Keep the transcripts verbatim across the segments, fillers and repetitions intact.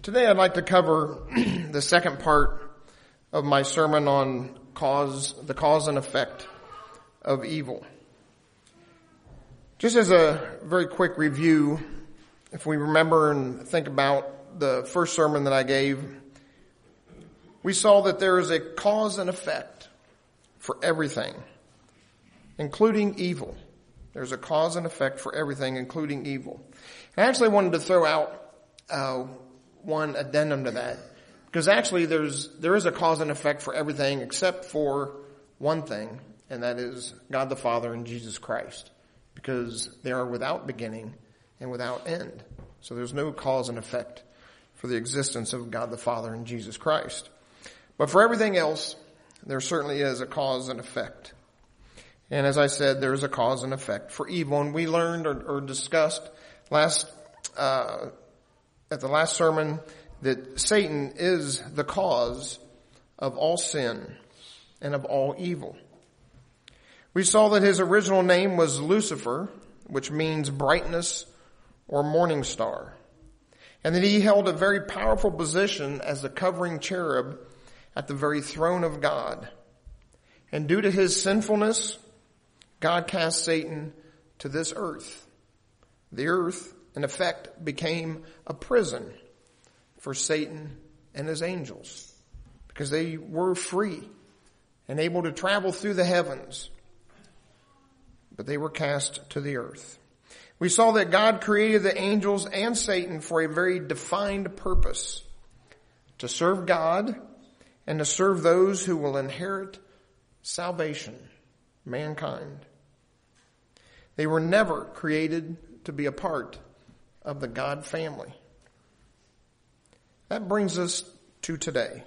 Today I'd like to cover the second part of my sermon on cause, the cause and effect of evil. Just as a very quick review, if we remember and think about the first sermon that I gave, we saw that there is a cause and effect for everything, including evil. There's a cause and effect for everything, including evil. I actually wanted to throw out uh, one addendum to that, because actually there's there is a cause and effect for everything except for one thing, and that is God the Father and Jesus Christ, because they are without beginning and without end. So there's no cause and effect for the existence of God the Father and Jesus Christ. But for everything else, there certainly is a cause and effect. And as I said, there is a cause and effect for evil. And we learned or, or discussed last uh at the last sermon that Satan is the cause of all sin and of all evil. We saw that his original name was Lucifer, which means brightness or morning star, and that he held a very powerful position as the covering cherub at the very throne of God. And due to his sinfulness, God cast Satan to this earth. The earth, in effect, became a prison for Satan and his angels, because they were free and able to travel through the heavens, but they were cast to the earth. We saw that God created the angels and Satan for a very defined purpose: to serve God and to serve those who will inherit salvation, mankind. They were never created to be a part of the God family. That brings us to today.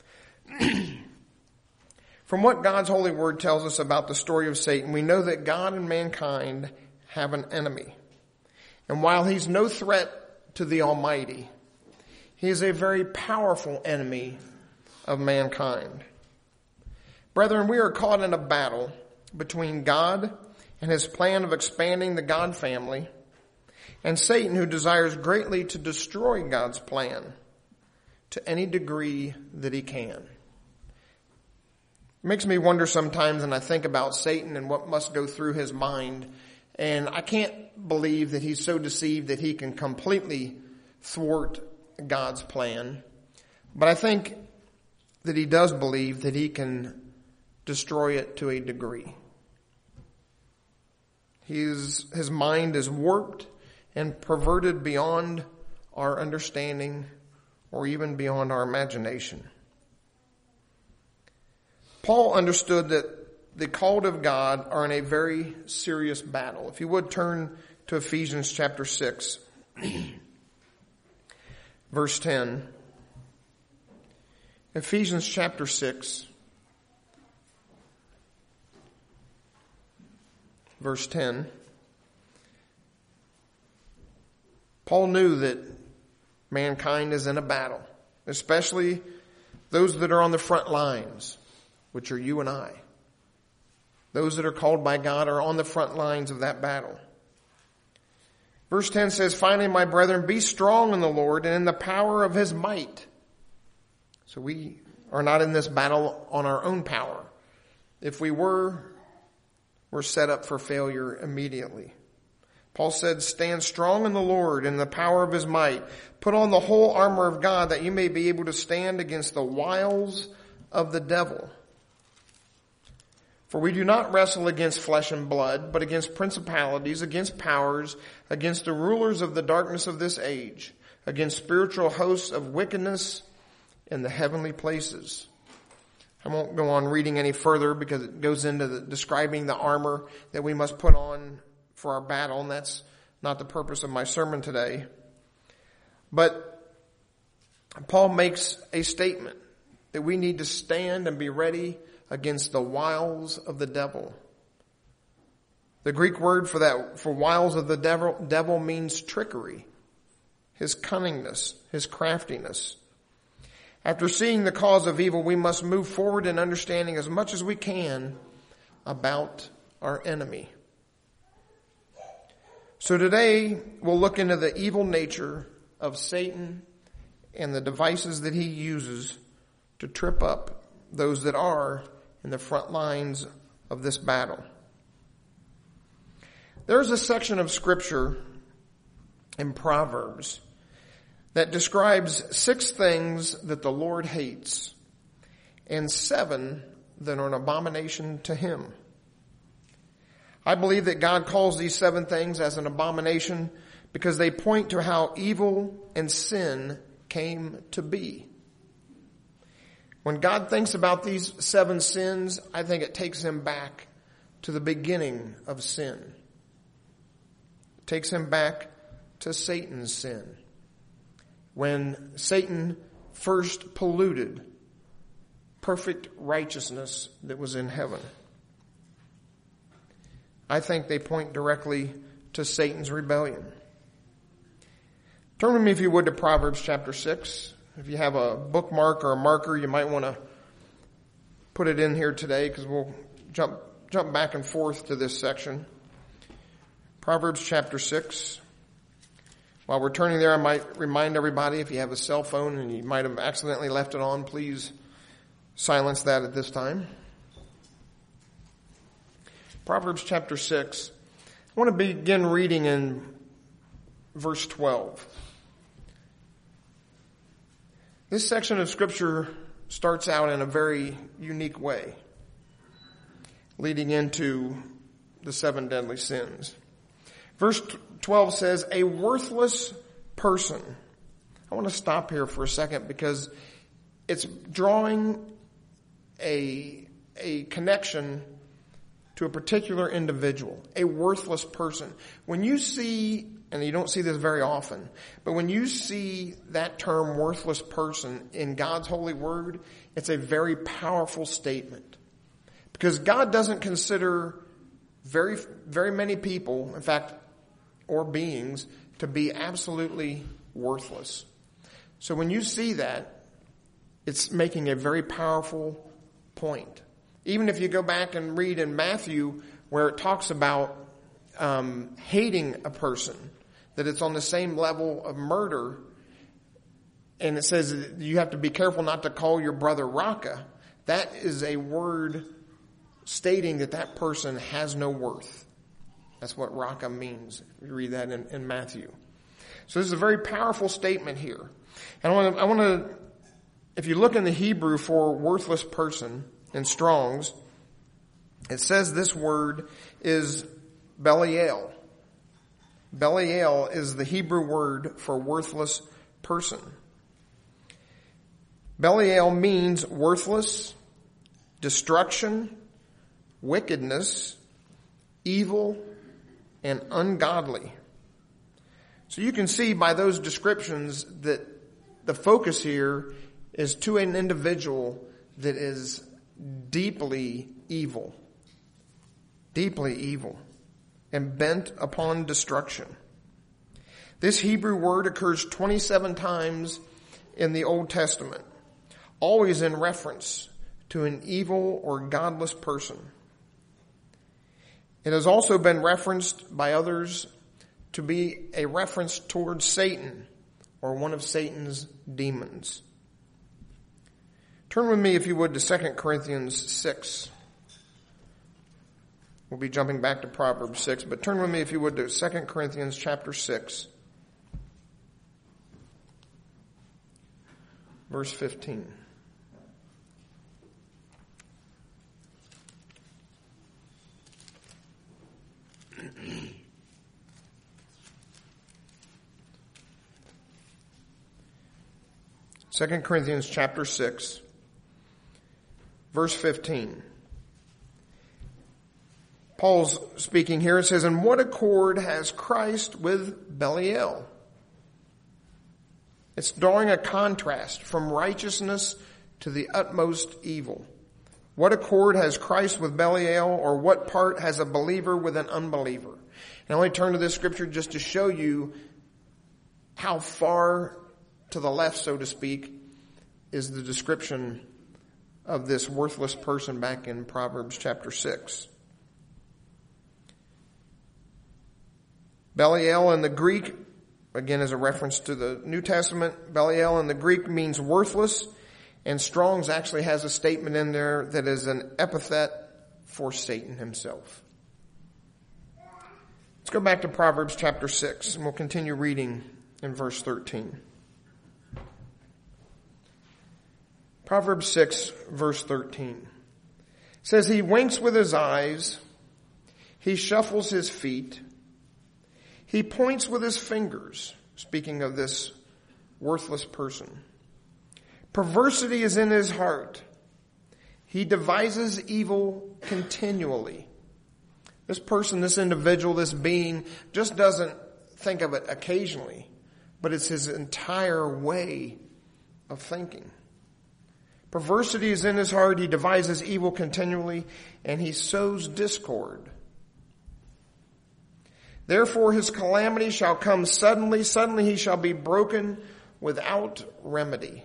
From what God's holy word tells us about the story of Satan, we know that God and mankind have an enemy. And while he's no threat to the Almighty, he is a very powerful enemy of mankind. Brethren, we are caught in a battle between God and his plan of expanding the God family, and Satan, who desires greatly to destroy God's plan to any degree that he can. It makes me wonder sometimes, and I think about Satan and what must go through his mind, and I can't believe that he's so deceived that he can completely thwart God's plan. But I think that he does believe that he can destroy it to a degree. He's, his mind is warped and perverted beyond our understanding or even beyond our imagination. Paul understood that the called of God are in a very serious battle. If you would turn to Ephesians chapter six, verse ten. Ephesians chapter six, verse ten. Paul knew that mankind is in a battle, especially those that are on the front lines, which are you and I. Those that are called by God are on the front lines of that battle. Verse ten says, "Finally, my brethren, be strong in the Lord and in the power of his might." So we are not in this battle on our own power. If we were, we're set up for failure immediately. Paul said, "Stand strong in the Lord and in the power of his might. Put on the whole armor of God that you may be able to stand against the wiles of the devil. For we do not wrestle against flesh and blood, but against principalities, against powers, against the rulers of the darkness of this age, against spiritual hosts of wickedness in the heavenly places." I won't go on reading any further because it goes into the, describing the armor that we must put on for our battle, and that's not the purpose of my sermon today. But Paul makes a statement that we need to stand and be ready against the wiles of the devil. The Greek word for that, for wiles of the devil, devil means trickery, his cunningness, his craftiness. After seeing the cause of evil, we must move forward in understanding as much as we can about our enemy. So today we'll look into the evil nature of Satan and the devices that he uses to trip up those that are in the front lines of this battle. There's a section of Scripture in Proverbs that describes six things that the Lord hates and seven that are an abomination to him. I believe that God calls these seven things as an abomination because they point to how evil and sin came to be. When God thinks about these seven sins, I think it takes him back to the beginning of sin. It takes him back to Satan's sin. When Satan first polluted perfect righteousness that was in heaven. I think they point directly to Satan's rebellion. Turn with me, if you would, to Proverbs chapter six. If you have a bookmark or a marker, you might want to put it in here today because we'll jump jump back and forth to this section. Proverbs chapter six. While we're turning there, I might remind everybody, if you have a cell phone and you might have accidentally left it on, please silence that at this time. Proverbs chapter six. I want to begin reading in verse twelve. This section of Scripture starts out in a very unique way, leading into the seven deadly sins. Verse twelve says, a worthless person. I want to stop here for a second because it's drawing a, a connection to a particular individual, a worthless person. When you see, and you don't see this very often, but when you see that term worthless person in God's holy word, it's a very powerful statement. Because God doesn't consider very, very many people, in fact, or beings, to be absolutely worthless. So when you see that, it's making a very powerful point. Even if you go back and read in Matthew where it talks about um, hating a person, that it's on the same level of murder, and it says you have to be careful not to call your brother Raka. That is a word stating that that person has no worth. That's what Raka means. You read that in, in Matthew. So this is a very powerful statement here. And I want to, I want to, if you look in the Hebrew for worthless person in Strong's, it says this word is Belial. Belial is the Hebrew word for worthless person. Belial means worthless, destruction, wickedness, evil, and ungodly. So you can see by those descriptions that the focus here is to an individual that is deeply evil, deeply evil, and bent upon destruction. This Hebrew word occurs twenty-seven times in the Old Testament, always in reference to an evil or godless person. It has also been referenced by others to be a reference towards Satan or one of Satan's demons. Turn with me, if you would, to Second Corinthians six. We'll be jumping back to Proverbs six, but turn with me, if you would, to Second Corinthians chapter six, verse fifteen. Second Corinthians chapter six, verse fifteen. Paul's speaking here. It says, "And what accord has Christ with Belial?" It's drawing a contrast from righteousness to the utmost evil. What accord has Christ with Belial, or what part has a believer with an unbeliever? And I only turn to this scripture just to show you how far to the left, so to speak, is the description of this worthless person back in Proverbs chapter six. Belial in the Greek again, is a reference to the New Testament. Belial in the Greek means worthless, and Strong's actually has a statement in there that is an epithet for Satan himself. Let's go back to Proverbs chapter six, and we'll continue reading in verse thirteen. Proverbs six, verse thirteen. It says, he winks with his eyes, he shuffles his feet, he points with his fingers, speaking of this worthless person. Perversity is in his heart. He devises evil continually. This person, this individual, this being just doesn't think of it occasionally, but it's his entire way of thinking. Perversity is in his heart. He devises evil continually, and he sows discord. Therefore his calamity shall come suddenly. Suddenly he shall be broken without remedy.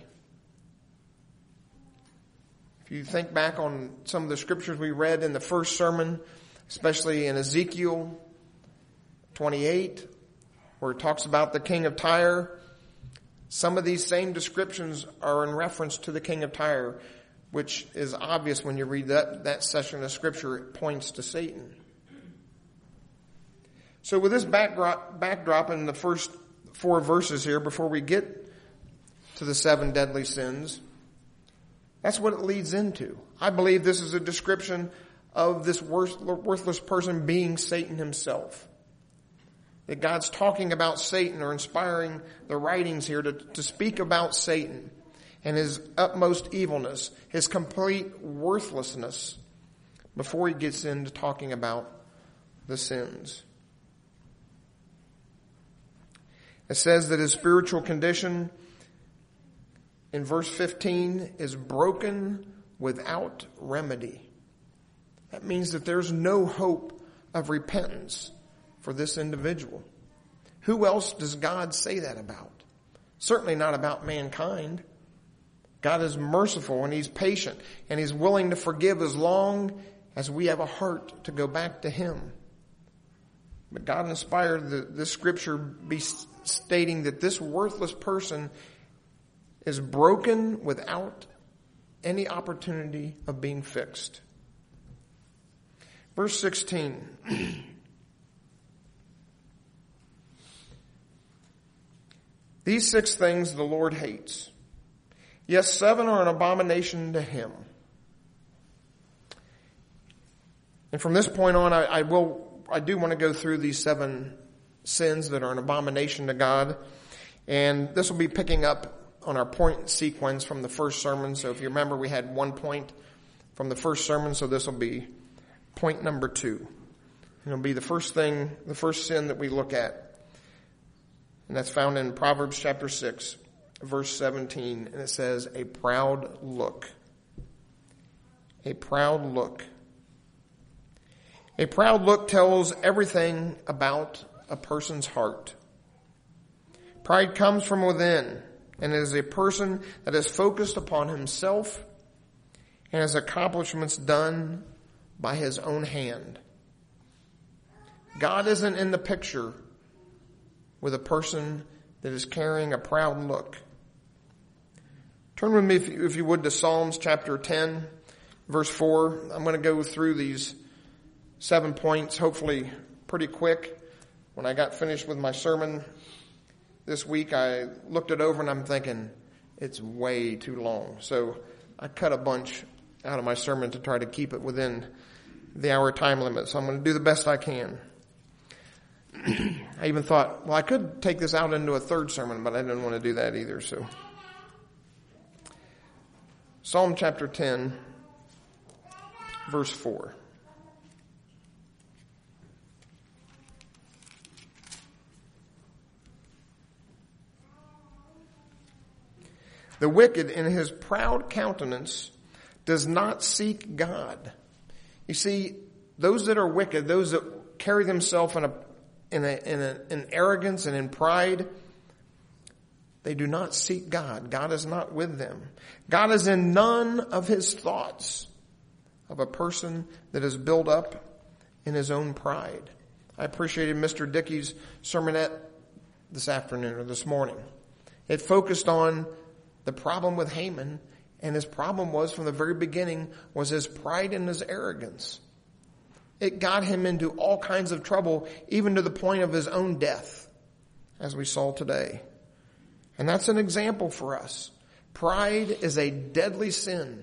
If you think back on some of the scriptures we read in the first sermon, especially in Ezekiel twenty-eight, where it talks about the king of Tyre, some of these same descriptions are in reference to the king of Tyre, which is obvious when you read that, that section of scripture. It points to Satan. So with this backdrop, backdrop in the first four verses here, before we get to the seven deadly sins, that's what it leads into. I believe this is a description of this worthless person being Satan himself. That God's talking about Satan, or inspiring the writings here to, to speak about Satan and his utmost evilness, his complete worthlessness, before he gets into talking about the sins. It says that his spiritual condition in verse fifteen is broken without remedy. That means that there's no hope of repentance for this individual. Who else does God say that about? Certainly not about mankind. God is merciful and he's patient and he's willing to forgive as long as we have a heart to go back to him. But God inspired the, this scripture be stating that this worthless person is broken without any opportunity of being fixed. Verse sixteen. These six things the Lord hates. Yes, seven are an abomination to him. And from this point on, I, I will, I do want to go through these seven sins that are an abomination to God. And this will be picking up on our point sequence from the first sermon. So if you remember, we had one point from the first sermon. So this will be point number two. And it'll be the first thing, the first sin that we look at. And that's found in Proverbs chapter six, verse seventeen. And it says, a proud look. A proud look. A proud look tells everything about a person's heart. Pride comes from within, and it is a person that is focused upon himself and his accomplishments done by his own hand. God isn't in the picture with a person that is carrying a proud look. Turn with me, if you, if you would, to Psalms chapter ten, verse four. I'm going to go through these seven points, hopefully pretty quick. When I got finished with my sermon this week, I looked it over and I'm thinking, it's way too long. So I cut a bunch out of my sermon to try to keep it within the hour time limit. So I'm going to do the best I can. I even thought, well, I could take this out into a third sermon, but I didn't want to do that either. So, Psalm chapter ten, verse four. The wicked in his proud countenance does not seek God. You see, those that are wicked, those that carry themselves in a In, a, in, a, in arrogance and in pride, they do not seek God. God is not with them. God is in none of his thoughts of a person that is built up in his own pride. I appreciated Mister Dickey's sermonette this afternoon or this morning. It focused on the problem with Haman, and his problem was from the very beginning was his pride and his arrogance. It got him into all kinds of trouble, even to the point of his own death, as we saw today. And that's an example for us. Pride is a deadly sin.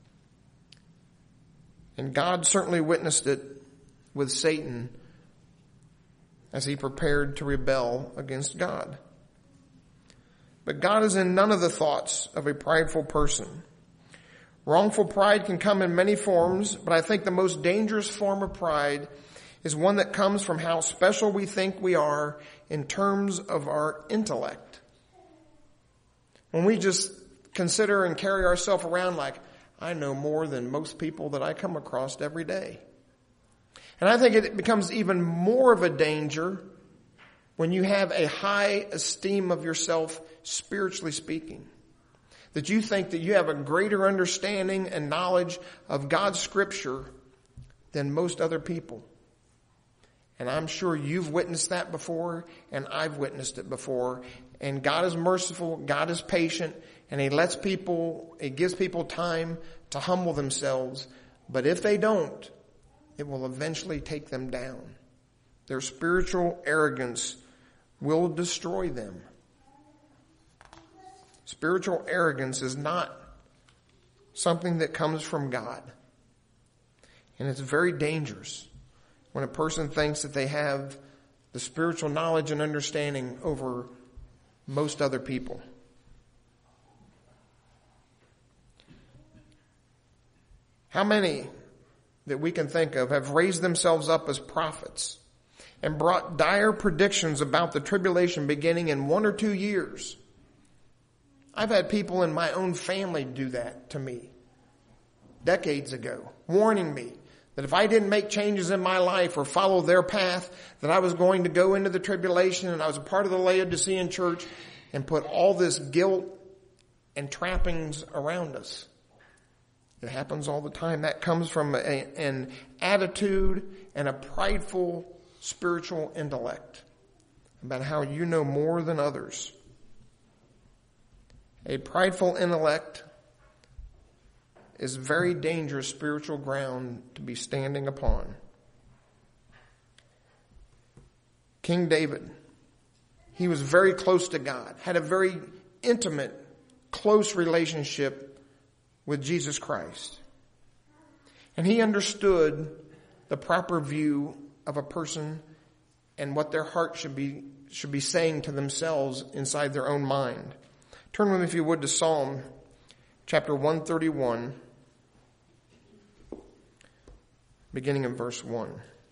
And God certainly witnessed it with Satan as he prepared to rebel against God. But God is in none of the thoughts of a prideful person. Wrongful pride can come in many forms, but I think the most dangerous form of pride is one that comes from how special we think we are in terms of our intellect. When we just consider and carry ourselves around like, I know more than most people that I come across every day. And I think it becomes even more of a danger when you have a high esteem of yourself, spiritually speaking. That you think that you have a greater understanding and knowledge of God's scripture than most other people. And I'm sure you've witnessed that before, and I've witnessed it before. And God is merciful, God is patient, and He lets people, He gives people time to humble themselves. But if they don't, it will eventually take them down. Their spiritual arrogance will destroy them. Spiritual arrogance is not something that comes from God. And it's very dangerous when a person thinks that they have the spiritual knowledge and understanding over most other people. How many that we can think of have raised themselves up as prophets and brought dire predictions about the tribulation beginning in one or two years? I've had people in my own family do that to me decades ago, warning me that if I didn't make changes in my life or follow their path, that I was going to go into the tribulation, and I was a part of the Laodicean church, and put all this guilt and trappings around us. It happens all the time. That comes from a, an attitude and a prideful spiritual intellect about how you know more than others. A prideful intellect is very dangerous spiritual ground to be standing upon. King David, he was very close to God, had a very intimate, close relationship with Jesus Christ. And he understood the proper view of a person and what their heart should be, should be saying to themselves inside their own mind. Turn with me, if you would, to Psalm chapter one thirty-one, beginning in verse one.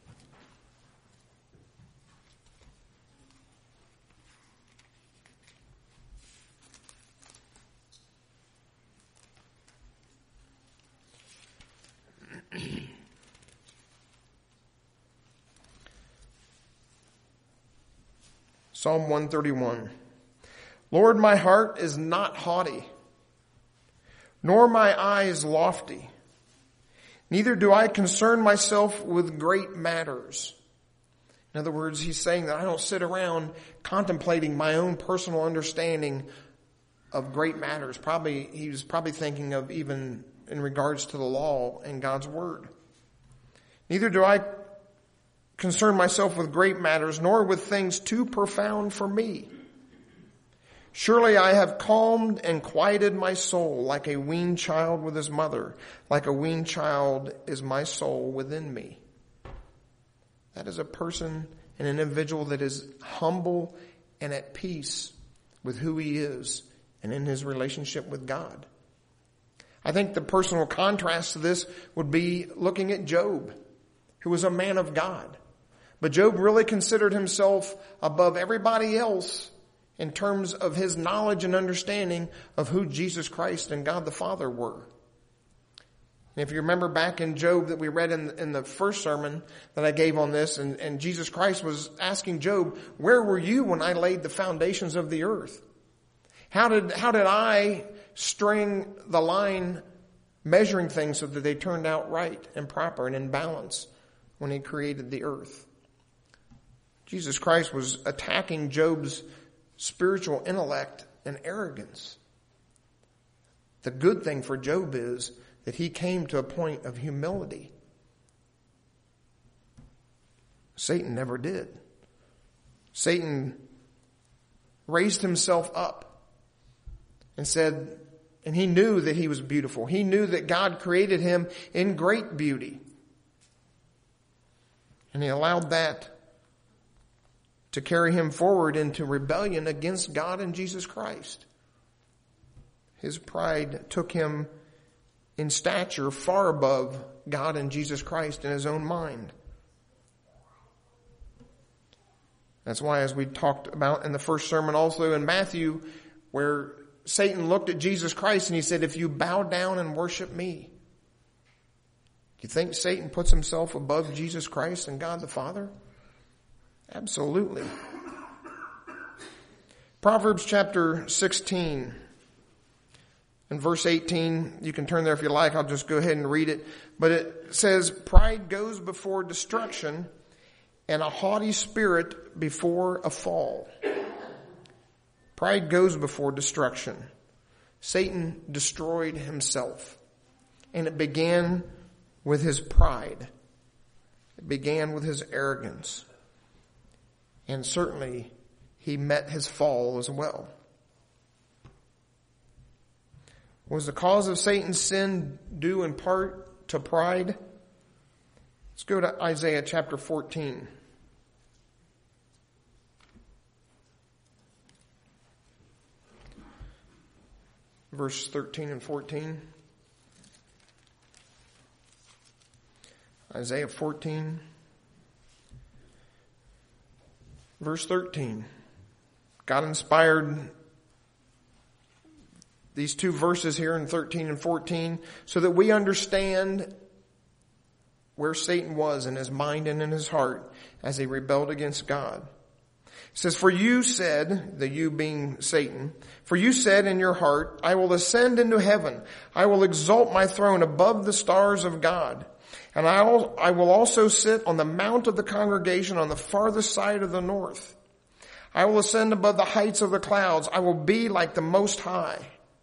Psalm one thirty-one. Lord, my heart is not haughty, nor my eyes lofty. Neither do I concern myself with great matters. In other words, he's saying that I don't sit around contemplating my own personal understanding of great matters. Probably, he was probably thinking of even in regards to the law and God's word. Neither do I concern myself with great matters, nor with things too profound for me. Surely I have calmed and quieted my soul like a weaned child with his mother. Like a weaned child is my soul within me. That is a person, an individual that is humble and at peace with who he is and in his relationship with God. I think the personal contrast to this would be looking at Job, who was a man of God. But Job really considered himself above everybody else in terms of his knowledge and understanding of who Jesus Christ and God the Father were. And if you remember back in Job that we read in, in the first sermon that I gave on this, and, and Jesus Christ was asking Job, where were you when I laid the foundations of the earth? How did, how did I string the line measuring things so that they turned out right and proper and in balance when he created the earth? Jesus Christ was attacking Job's spiritual intellect and arrogance. The good thing for Job is that he came to a point of humility. Satan never did. Satan raised himself up and said, and he knew that he was beautiful. He knew that God created him in great beauty. And he allowed that to carry him forward into rebellion against God and Jesus Christ. His pride took him in stature far above God and Jesus Christ in his own mind. That's why, as we talked about in the first sermon also in Matthew, where Satan looked at Jesus Christ and he said, if you bow down and worship me. Do you think Satan puts himself above Jesus Christ and God the Father? Absolutely. Proverbs chapter sixteen and verse eighteen, you can turn there if you like. I'll just go ahead and read it. But it says, pride goes before destruction, and a haughty spirit before a fall. Pride goes before destruction. Satan destroyed himself. And it began with his pride. It began with his arrogance. And certainly he met his fall as well. Was the cause of Satan's sin due in part to pride? Let's go to Isaiah chapter fourteen. Verse thirteen and fourteen. Isaiah fourteen. Verse thirteen. God inspired these two verses here in thirteen and fourteen so that we understand where Satan was in his mind and in his heart as he rebelled against God. It says, for you said, the you being Satan, for you said in your heart, I will ascend into heaven. I will exalt my throne above the stars of God. And I will also sit on the mount of the congregation on the farthest side of the north. I will ascend above the heights of the clouds. I will be like the Most High.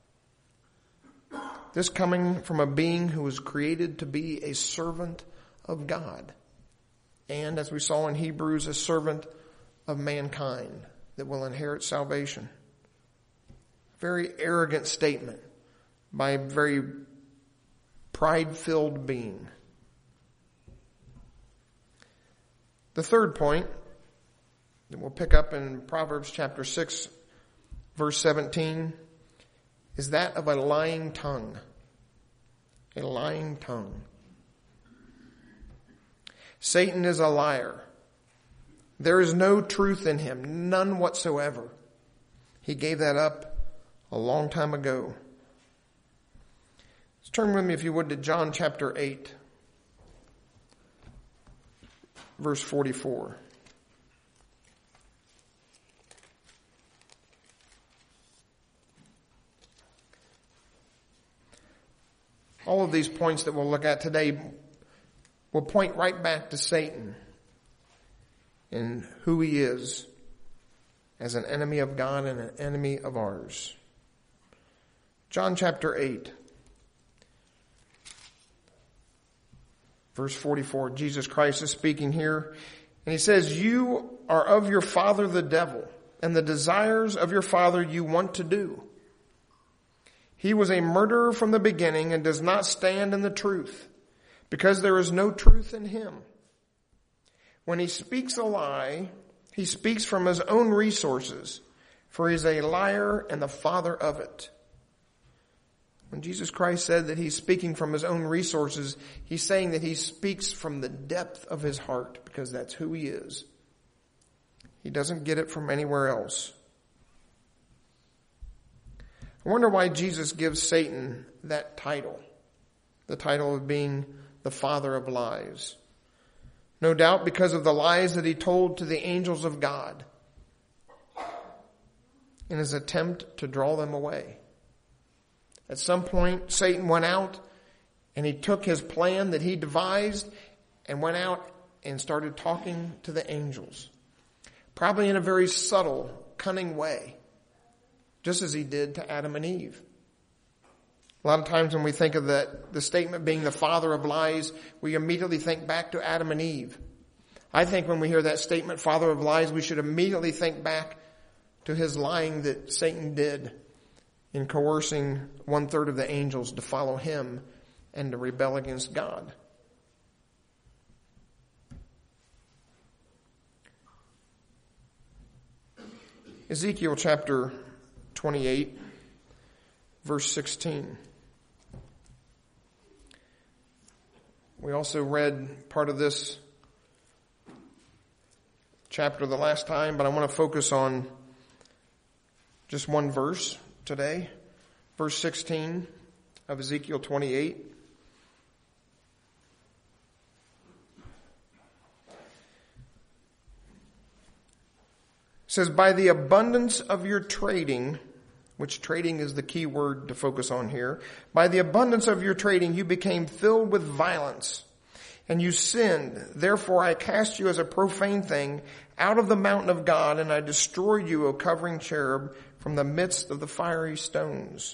This coming from a being who was created to be a servant of God. And as we saw in Hebrews, a servant of mankind that will inherit salvation. Very arrogant statement by a very pride-filled being. The third point that we'll pick up in Proverbs chapter six, verse seventeen, is that of a lying tongue. A lying tongue. Satan is a liar. There is no truth in him, none whatsoever. He gave that up a long time ago. Let's turn with me, if you would, to John chapter eight, verse forty-four. All of these points that we'll look at today will point right back to Satan and who he is as an enemy of God and an enemy of ours. John chapter eight, verse forty-four. Jesus Christ is speaking here, and he says, you are of your father the devil, and the desires of your father you want to do. He was a murderer from the beginning and does not stand in the truth, because there is no truth in him. When he speaks a lie, he speaks from his own resources, for he is a liar and the father of it. When Jesus Christ said that he's speaking from his own resources, he's saying that he speaks from the depth of his heart, because that's who he is. He doesn't get it from anywhere else. I wonder why Jesus gives Satan that title, the title of being the father of lies. No doubt because of the lies that he told to the angels of God in his attempt to draw them away. At some point, Satan went out and he took his plan that he devised and went out and started talking to the angels. Probably in a very subtle cunning way, just as he did to Adam and Eve. A lot of times when we think of that, the statement being the father of lies, we immediately think back to Adam and Eve. I think when we hear that statement, father of lies, we should immediately think back to his lying that Satan did in coercing one third of the angels to follow him and to rebel against God. Ezekiel chapter twenty-eight, verse sixteen. We also read part of this chapter the last time, but I want to focus on just one verse today. Verse sixteen of Ezekiel twenty-eight. It says, by the abundance of your trading, which trading is the key word to focus on here, by the abundance of your trading you became filled with violence, and you sinned. Therefore I cast you as a profane thing out of the mountain of God, and I destroyed you, O covering cherub, from the midst of the fiery stones.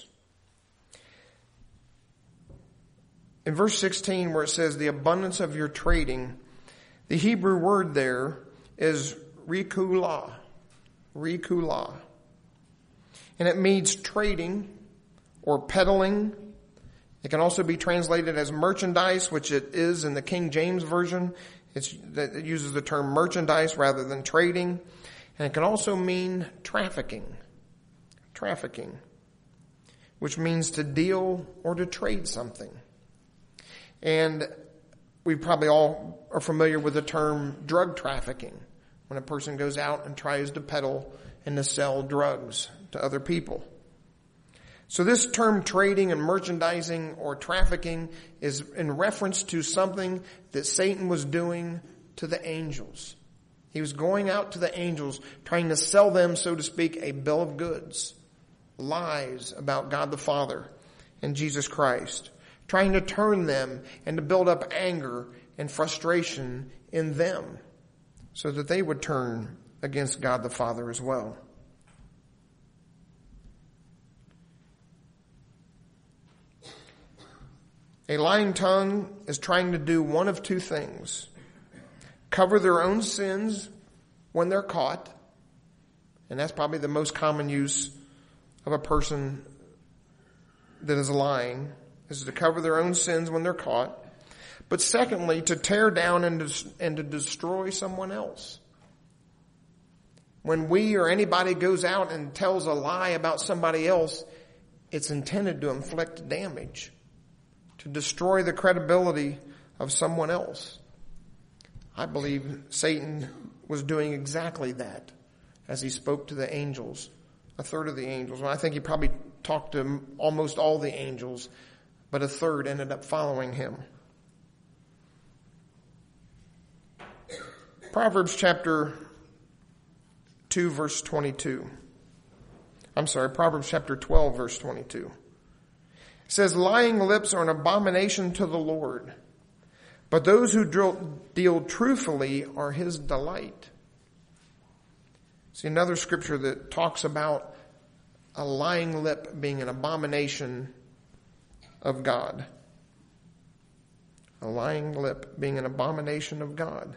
In verse sixteen, where it says the abundance of your trading, the Hebrew word there is rikulah. Rikulah. And it means trading or peddling. It can also be translated as merchandise, which it is in the King James Version. It's, it uses the term merchandise rather than trading. And it can also mean trafficking. Trafficking. Which means to deal or to trade something. And we probably all are familiar with the term drug trafficking, when a person goes out and tries to peddle and to sell drugs to other people. So this term trading and merchandising or trafficking is in reference to something that Satan was doing to the angels. He was going out to the angels trying to sell them, so to speak, a bill of goods, lies about God the Father and Jesus Christ, trying to turn them and to build up anger and frustration in them, so that they would turn against God the Father as well. A lying tongue is trying to do one of two things. Cover their own sins when they're caught, and that's probably the most common use of a person that is lying, is to cover their own sins when they're caught. But secondly, to tear down and to, and to destroy someone else. When we or anybody goes out and tells a lie about somebody else, it's intended to inflict damage, to destroy the credibility of someone else. I believe Satan was doing exactly that as he spoke to the angels, a third of the angels. Well, I think he probably talked to almost all the angels, but a third ended up following him. Proverbs chapter two, verse twenty-two. I'm sorry, Proverbs chapter twelve, verse twenty-two. It says, lying lips are an abomination to the Lord, but those who deal truthfully are his delight. See, another scripture that talks about a lying lip being an abomination of God. A lying lip being an abomination of God.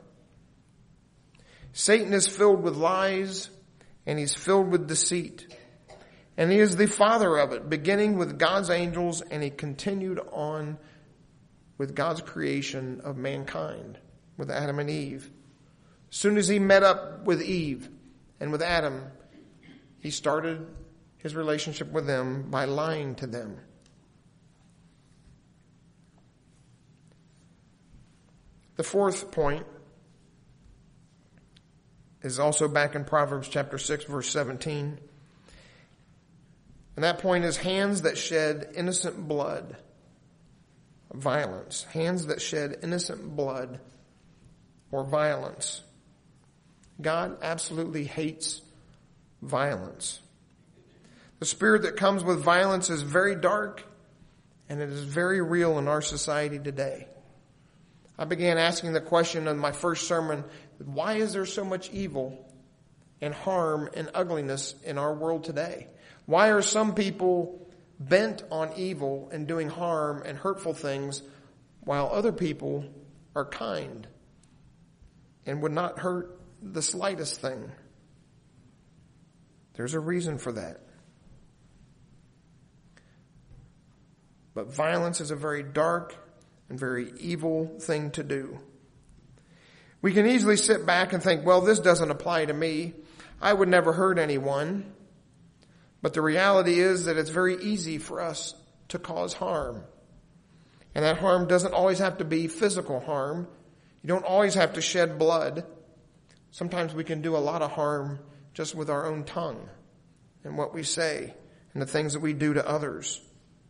Satan is filled with lies, and he's filled with deceit. And he is the father of it, beginning with God's angels, and he continued on with God's creation of mankind, with Adam and Eve. As soon as he met up with Eve and with Adam, he started his relationship with them by lying to them. The fourth point is also back in Proverbs chapter six, verse seventeen. And that point is hands that shed innocent blood. Violence. Hands that shed innocent blood or violence. God absolutely hates violence. The spirit that comes with violence is very dark, and it is very real in our society today. I began asking the question in my first sermon, why is there so much evil and harm and ugliness in our world today? Why are some people bent on evil and doing harm and hurtful things while other people are kind and would not hurt the slightest thing? There's a reason for that. But violence is a very dark and very evil thing to do. We can easily sit back and think, well, this doesn't apply to me. I would never hurt anyone. But the reality is that it's very easy for us to cause harm. And that harm doesn't always have to be physical harm. You don't always have to shed blood. Sometimes we can do a lot of harm just with our own tongue and what we say and the things that we do to others.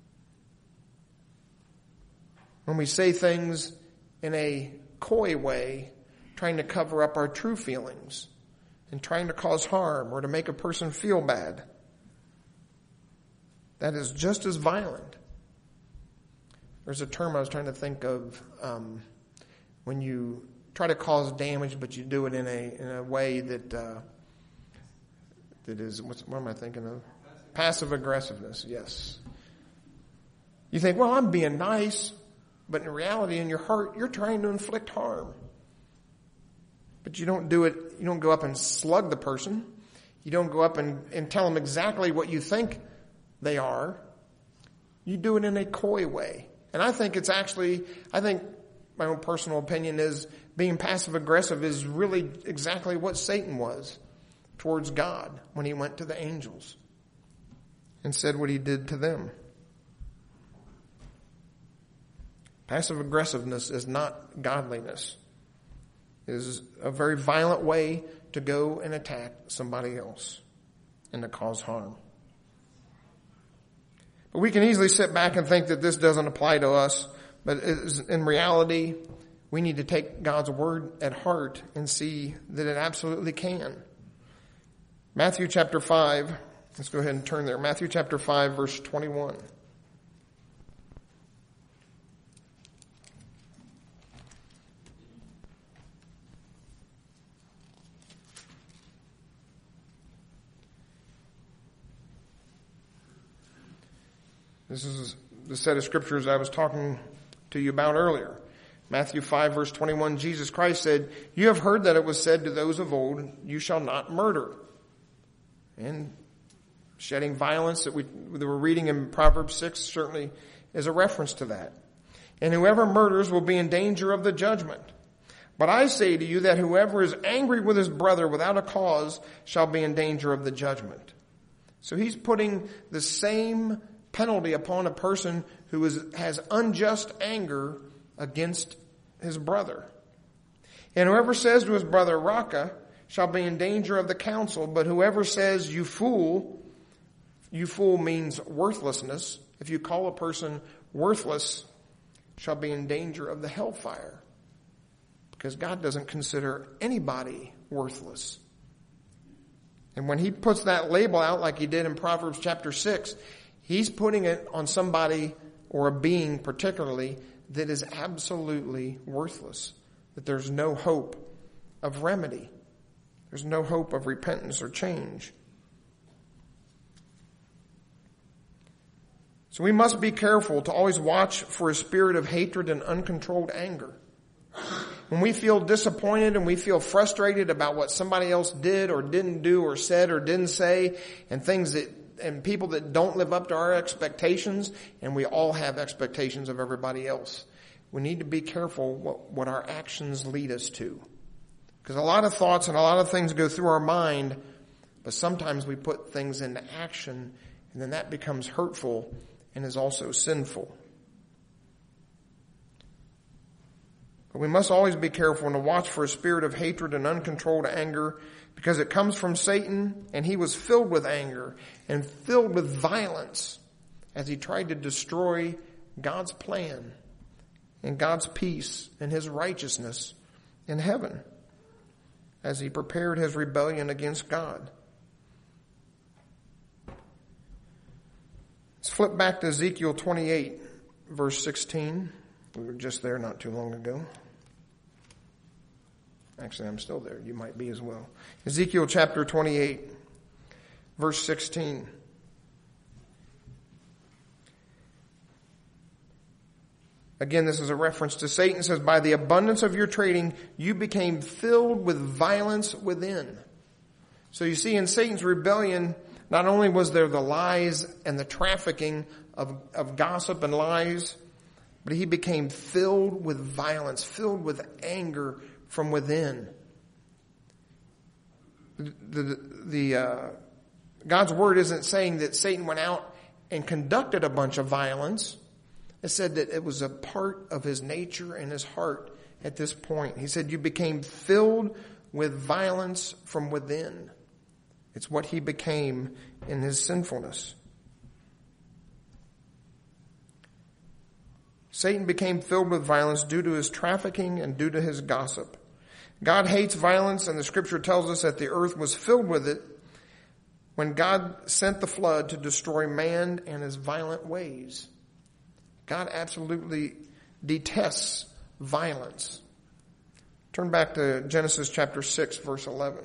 When we say things in a coy way, trying to cover up our true feelings and trying to cause harm or to make a person feel bad, that is just as violent. There's a term I was trying to think of, um, when you try to cause damage, but you do it in a in a way that uh, that is, what's, what am I thinking of? Passive aggressiveness, yes. You think, well, I'm being nice, but in reality, in your heart, you're trying to inflict harm. But you don't do it, you don't go up and slug the person. You don't go up and, and tell them exactly what you think they are. You do it in a coy way. And I think it's actually, I think my own personal opinion is being passive aggressive is really exactly what Satan was towards God when he went to the angels and said what he did to them. Passive aggressiveness is not godliness. It is a very violent way to go and attack somebody else and to cause harm. But we can easily sit back and think that this doesn't apply to us. But in reality, we need to take God's word at heart and see that it absolutely can. Matthew chapter five, let's go ahead and turn there. Matthew chapter five, verse twenty-one. This is the set of scriptures I was talking to you about earlier. Matthew five, verse twenty-one, Jesus Christ said, "You have heard that it was said to those of old, you shall not murder." And shedding violence that we, that we're reading in Proverbs six certainly is a reference to that. "And whoever murders will be in danger of the judgment. But I say to you that whoever is angry with his brother without a cause shall be in danger of the judgment." So he's putting the same penalty upon a person who is, has unjust anger against his brother. "And whoever says to his brother, Raca, shall be in danger of the council. But whoever says, you fool," you fool means worthlessness. If you call a person worthless, shall be in danger of the hellfire. Because God doesn't consider anybody worthless. And when he puts that label out like he did in Proverbs chapter six, he's putting it on somebody or a being particularly that is absolutely worthless. That there's no hope of remedy. There's no hope of repentance or change. So we must be careful to always watch for a spirit of hatred and uncontrolled anger. When we feel disappointed and we feel frustrated about what somebody else did or didn't do or said or didn't say, and things that and people that don't live up to our expectations, and we all have expectations of everybody else, we need to be careful what, what our actions lead us to. Because a lot of thoughts and a lot of things go through our mind, but sometimes we put things into action, and then that becomes hurtful and is also sinful. But we must always be careful and to watch for a spirit of hatred and uncontrolled anger, because it comes from Satan, and he was filled with anger and filled with violence as he tried to destroy God's plan and God's peace and his righteousness in heaven as he prepared his rebellion against God. Let's flip back to Ezekiel twenty-eight, verse sixteen. We were just there not too long ago. Actually, I'm still there. You might be as well. Ezekiel chapter twenty-eight, verse sixteen. Again, this is a reference to Satan. It says, by the abundance of your trading, you became filled with violence within. So you see, in Satan's rebellion, not only was there the lies and the trafficking of, of gossip and lies, but he became filled with violence, filled with anger from within. The, the, the uh, God's word isn't saying that Satan went out and conducted a bunch of violence. It said that it was a part of his nature and his heart at this point. He said, you became filled with violence from within. It's what he became in his sinfulness. Satan became filled with violence due to his trafficking and due to his gossip. God hates violence, and the scripture tells us that the earth was filled with it when God sent the flood to destroy man and his violent ways. God absolutely detests violence. Turn back to Genesis chapter six, verse eleven.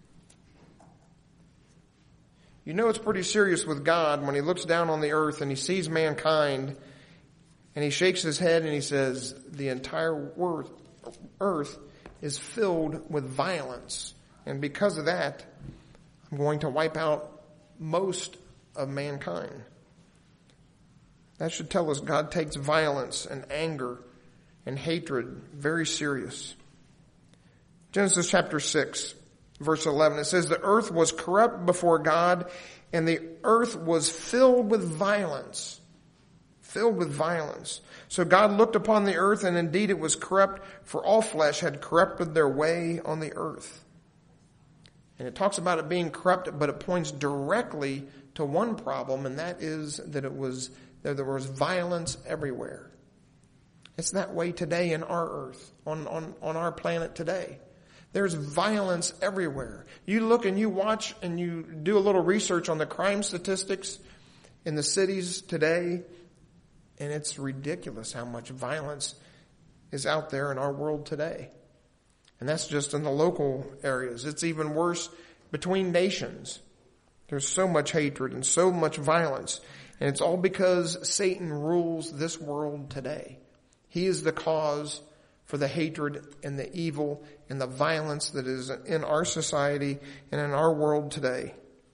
You know it's pretty serious with God when he looks down on the earth and he sees mankind and he shakes his head and he says, the entire earth is filled with violence. And because of that, I'm going to wipe out most of mankind. That should tell us God takes violence and anger and hatred very serious. Genesis chapter six, verse eleven, it says, the earth was corrupt before God, and the earth was filled with violence. Filled with violence. So God looked upon the earth, and indeed it was corrupt, for all flesh had corrupted their way on the earth. And it talks about it being corrupt, but it points directly to one problem, and that is that it was that there was violence everywhere. It's that way today in our earth, on, on, on our planet today. There's violence everywhere. You look and you watch and you do a little research on the crime statistics in the cities today, and it's ridiculous how much violence is out there in our world today. And that's just in the local areas. It's even worse between nations. There's so much hatred and so much violence. And it's all because Satan rules this world today. He is the cause for the hatred and the evil and the violence that is in our society and in our world today.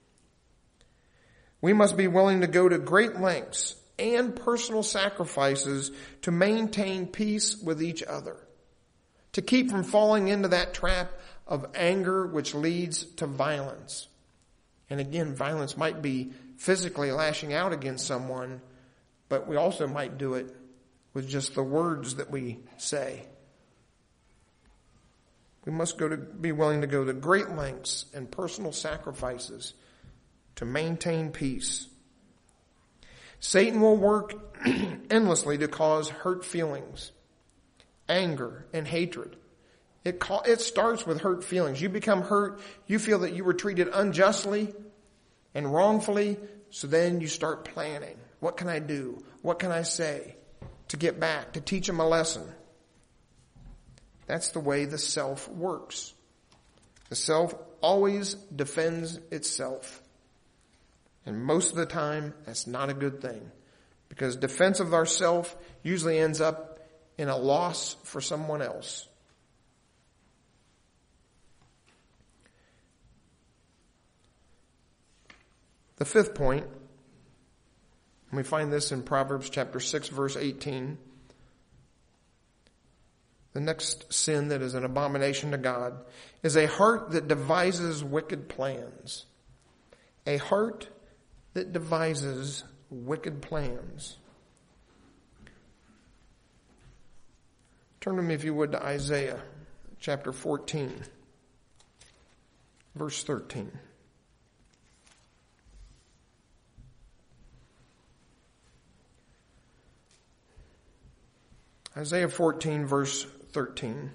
We must be willing to go to great lengths and personal sacrifices to maintain peace with each other, to keep from falling into that trap of anger which leads to violence. And again, violence might be physically lashing out against someone, but we also might do it with just the words that we say. We must go to be willing to go to great lengths and personal sacrifices to maintain peace. Satan will work endlessly to cause hurt feelings, anger, and hatred. It, ca- it starts with hurt feelings. You become hurt. You feel that you were treated unjustly and wrongfully. So then you start planning. What can I do? What can I say to get back, to teach them a lesson? That's the way the self works. The self always defends itself. And most of the time, that's not a good thing. Because defense of ourself usually ends up in a loss for someone else. The fifth point, and we find this in Proverbs chapter six, verse eighteen. The next sin that is an abomination to God is a heart that devises wicked plans. A heart that devises wicked plans. Turn to me, if you would, to Isaiah chapter fourteen, verse thirteen. Isaiah fourteen, verse thirteen.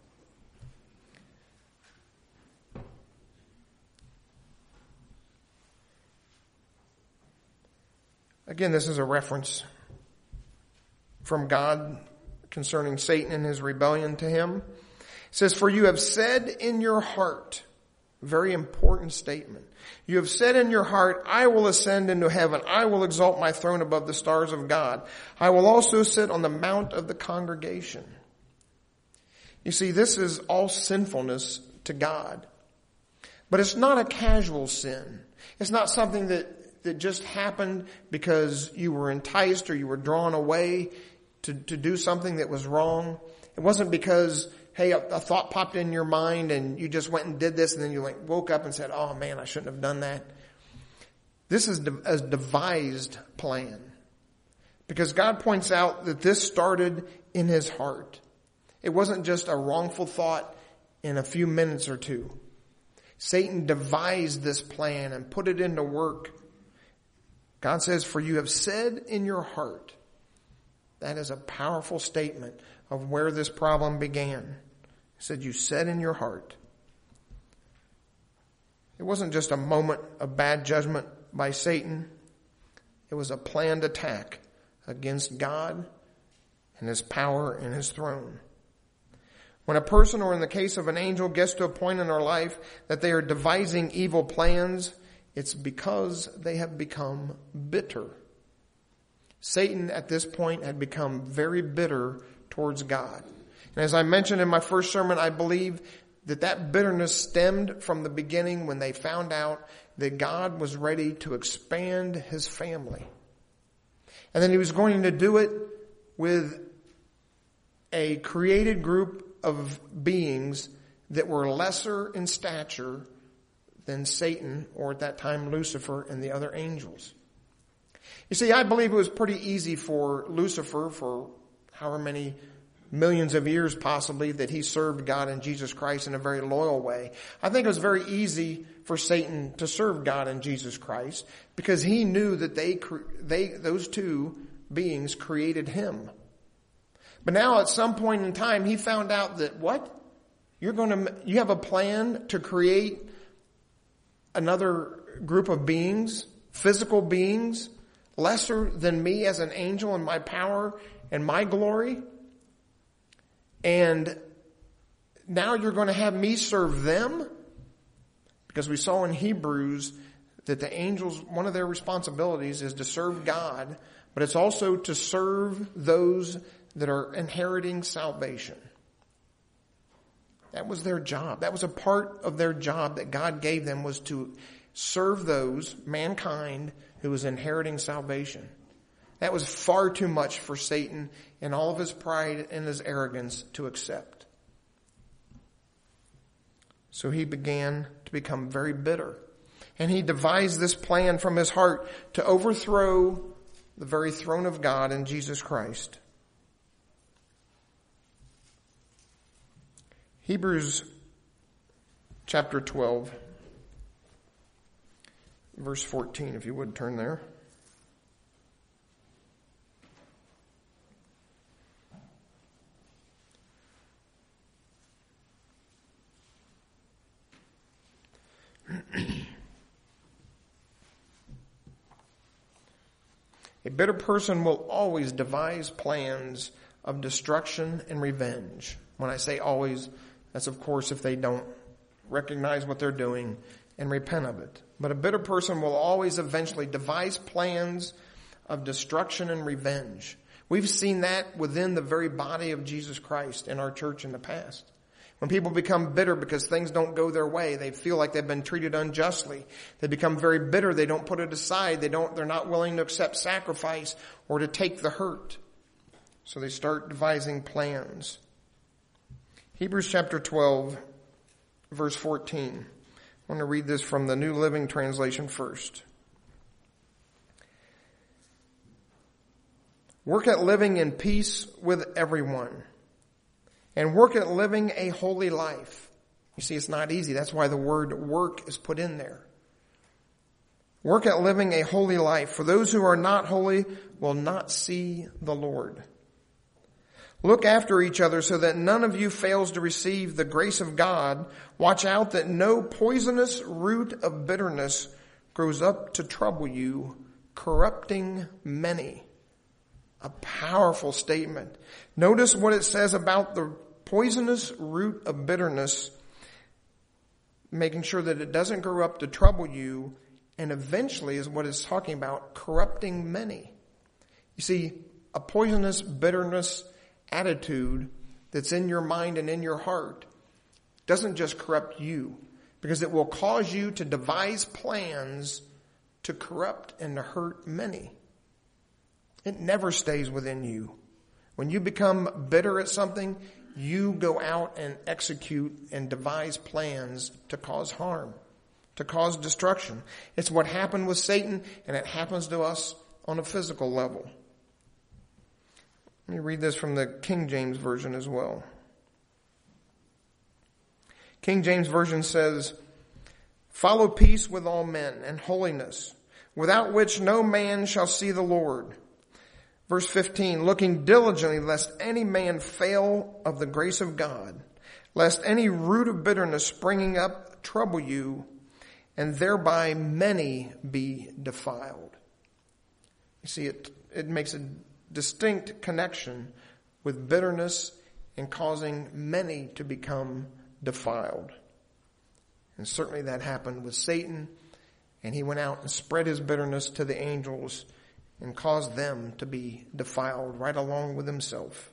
Again, this is a reference from God concerning Satan and his rebellion to him. It It says, for you have said in your heart, very important statement. You have said in your heart, I will ascend into heaven. I will exalt my throne above the stars of God. I will also sit on the mount of the congregation. You see, this is all sinfulness to God. But it's not a casual sin. It's not something that, that just happened because you were enticed or you were drawn away to, to do something that was wrong. It wasn't because, hey, a, a thought popped in your mind and you just went and did this and then you like woke up and said, oh man, I shouldn't have done that. This is a devised plan. Because God points out that this started in his heart. It wasn't just a wrongful thought in a few minutes or two. Satan devised this plan and put it into work. God says, for you have said in your heart. That is a powerful statement of where this problem began. He said, you said in your heart. It wasn't just a moment of bad judgment by Satan. It was a planned attack against God and his power and his throne. When a person, or in the case of an angel, gets to a point in their life that they are devising evil plans, it's because they have become bitter. Satan at this point had become very bitter towards God. And as I mentioned in my first sermon, I believe that that bitterness stemmed from the beginning when they found out that God was ready to expand his family. And then he was going to do it with a created group of beings that were lesser in stature than Satan, or at that time Lucifer and the other angels. You see, I believe it was pretty easy for Lucifer, for however many millions of years possibly, that he served God and Jesus Christ in a very loyal way. I think it was very easy for Satan to serve God and Jesus Christ because he knew that they, they, those two beings created him. But now at some point in time, he found out that what? You're going to, you have a plan to create another group of beings, physical beings, lesser than me as an angel in my power and my glory. And now you're going to have me serve them? Because we saw in Hebrews that the angels, one of their responsibilities is to serve God, but it's also to serve those that are inheriting salvation. That was their job. That was a part of their job that God gave them, was to serve those, mankind, who was inheriting salvation. That was far too much for Satan in all of his pride and his arrogance to accept. So he began to become very bitter. And he devised this plan from his heart to overthrow the very throne of God in Jesus Christ. Hebrews chapter twelve, verse fourteen, if you would turn there. A bitter person will always devise plans of destruction and revenge. When I say always, that's of course if they don't recognize what they're doing and repent of it. But a bitter person will always eventually devise plans of destruction and revenge. We've seen that within the very body of Jesus Christ in our church in the past. When people become bitter because things don't go their way, they feel like they've been treated unjustly. They become very bitter. They don't put it aside. They don't, they're not willing to accept sacrifice or to take the hurt. So they start devising plans. Hebrews chapter twelve, verse fourteen. I want to read this from the New Living Translation first. Work at living in peace with everyone, and work at living a holy life. You see, it's not easy. That's why the word work is put in there. Work at living a holy life, for those who are not holy will not see the Lord. Look after each other so that none of you fails to receive the grace of God. Watch out that no poisonous root of bitterness grows up to trouble you, corrupting many. A powerful statement. Notice what it says about the poisonous root of bitterness, making sure that it doesn't grow up to trouble you, and eventually is what it's talking about, corrupting many. You see, a poisonous bitterness attitude that's in your mind and in your heart doesn't just corrupt you, because it will cause you to devise plans to corrupt and to hurt many. It never stays within you. When you become bitter at something, you go out and execute and devise plans to cause harm, to cause destruction. It's what happened with Satan, and it happens to us on a physical level. Let me read this from the King James Version as well. King James Version says, "Follow peace with all men and holiness, without which no man shall see the Lord." Verse fifteen, "Looking diligently lest any man fail of the grace of God, lest any root of bitterness springing up trouble you, and thereby many be defiled." You see, it, it makes a distinct connection with bitterness and causing many to become defiled. And certainly that happened with Satan, and he went out and spread his bitterness to the angels and caused them to be defiled right along with himself.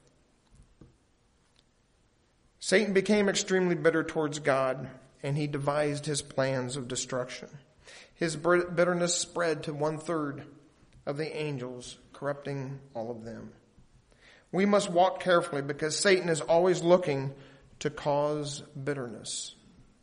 Satan became extremely bitter towards God, and he devised his plans of destruction. His bitterness spread to one third of the angels, corrupting all of them. We must walk carefully because Satan is always looking to cause bitterness.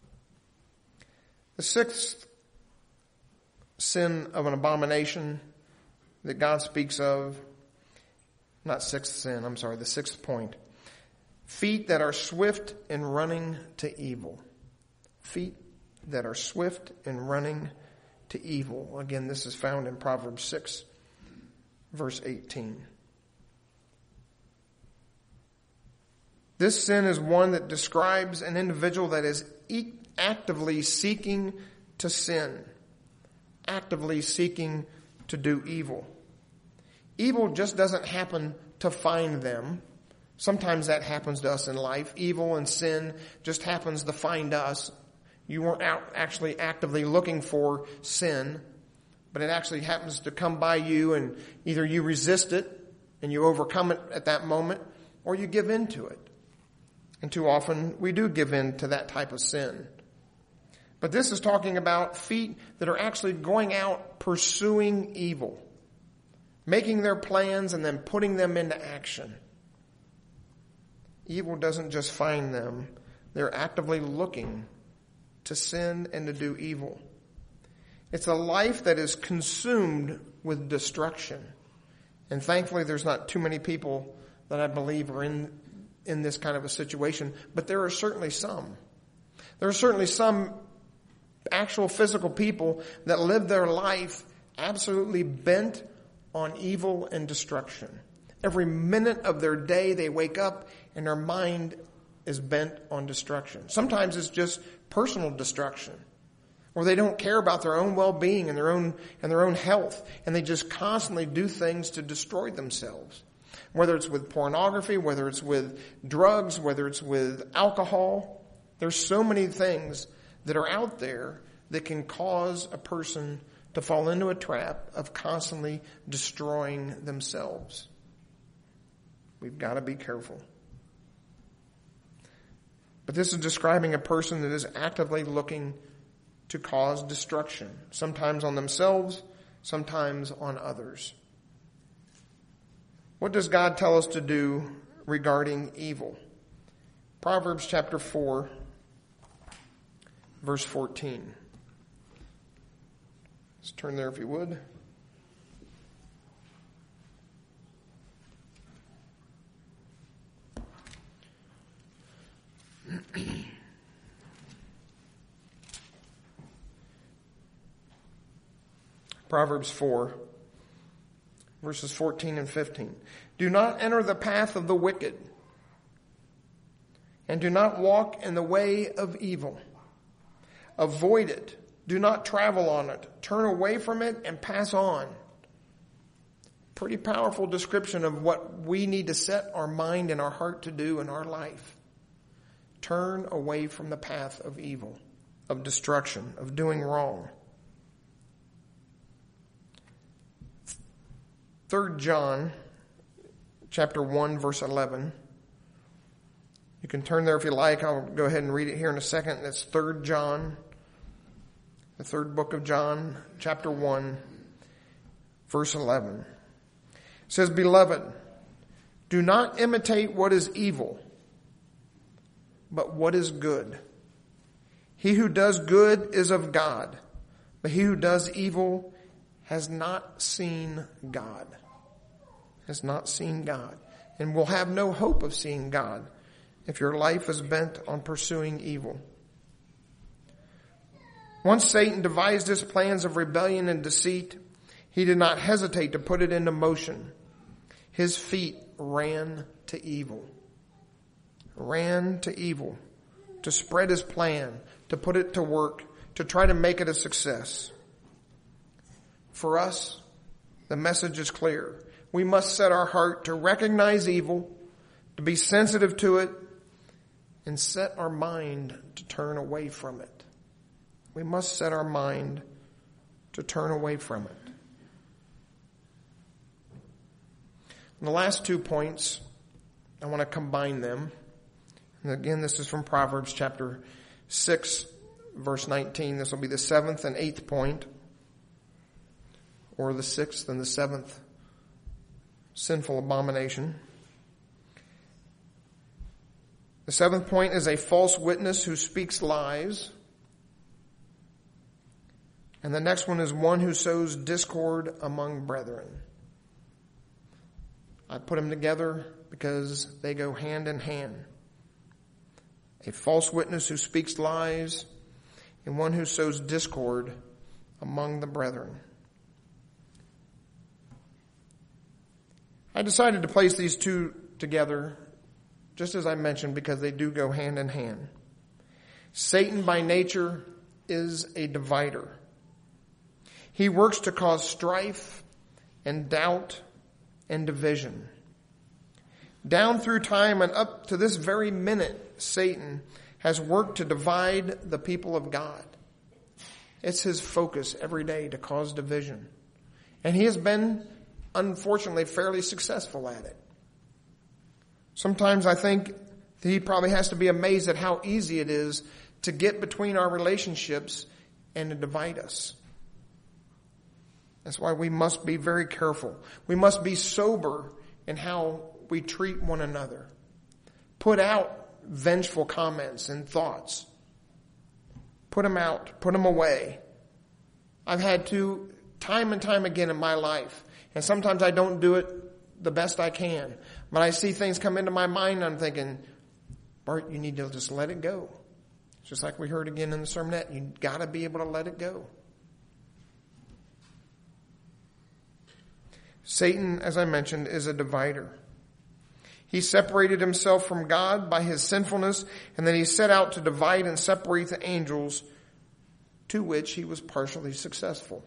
The sixth sin of an abomination that God speaks of, not sixth sin, I'm sorry, the sixth point. Feet that are swift in running to evil. Feet that are swift in running to evil. Again, this is found in Proverbs six, verse eighteen. This sin is one that describes an individual that is e- actively seeking to sin, actively seeking to do evil. Evil just doesn't happen to find them. Sometimes that happens to us in life. Evil and sin just happens to find us. You weren't out actually actively looking for sin, but it actually happens to come by you, and either you resist it and you overcome it at that moment, or you give in to it. And too often we do give in to that type of sin. But this is talking about feet that are actually going out pursuing evil, making their plans and then putting them into action. Evil doesn't just find them. They're actively looking to sin and to do evil. It's a life that is consumed with destruction. And thankfully there's not too many people that I believe are in, in this kind of a situation, but there are certainly some. There are certainly some actual physical people that live their life absolutely bent on evil and destruction. Every minute of their day they wake up and their mind is bent on destruction. Sometimes it's just personal destruction, or they don't care about their own well-being and their own and their own health, and they just constantly do things to destroy themselves. Whether it's with pornography, whether it's with drugs, whether it's with alcohol, there's so many things that are out there that can cause a person to fall into a trap of constantly destroying themselves. We've got to be careful. But this is describing a person that is actively looking to cause destruction, sometimes on themselves, sometimes on others. What does God tell us to do regarding evil? Proverbs chapter four, verse fourteen. Let's turn there if you would. Proverbs four, verses fourteen and fifteen. Do not enter the path of the wicked, and do not walk in the way of evil. Avoid it. Do not travel on it. Turn away from it and pass on. Pretty powerful description of what we need to set our mind and our heart to do in our life. turn away from the path of evil, of destruction, of doing wrong. Third John, chapter one, verse eleven. You can turn there if you like. I'll go ahead and read it here in a second. That's Third John, the third book of John, chapter one, verse eleven. It says, "Beloved, do not imitate what is evil, but what is good. He who does good is of God, but he who does evil has not seen God." Has not seen God. And will have no hope of seeing God if your life is bent on pursuing evil. Once Satan devised his plans of rebellion and deceit, he did not hesitate to put it into motion. His feet ran to evil. Ran to evil. To spread his plan, to put it to work, to try to make it a success. For us, the message is clear. We must set our heart to recognize evil, to be sensitive to it, and set our mind to turn away from it. We must set our mind to turn away from it. And the last two points, I want to combine them. And again, this is from Proverbs chapter six, verse nineteen. This will be the seventh and eighth point, or the sixth and the seventh sinful abomination. The seventh point is a false witness who speaks lies. And the next one is one who sows discord among brethren. I put them together because they go hand in hand. A false witness who speaks lies and one who sows discord among the brethren. I decided to place these two together, just as I mentioned, because they do go hand in hand. Satan by nature is a divider. He works to cause strife and doubt and division. Down through time and up to this very minute, Satan has worked to divide the people of God. It's his focus every day to cause division. And he has been, unfortunately, fairly successful at it. Sometimes I think that he probably has to be amazed at how easy it is to get between our relationships and to divide us. That's why we must be very careful. We must be sober in how we treat one another. Put out vengeful comments and thoughts. Put them out. Put them away. I've had to, time and time again in my life, and sometimes I don't do it the best I can. But I see things come into my mind and I'm thinking, Bart, you need to just let it go. Just like we heard again in the sermonette, you gotta be able to let it go. Satan, as I mentioned, is a divider. He separated himself from God by his sinfulness, and then he set out to divide and separate the angels, to which he was partially successful.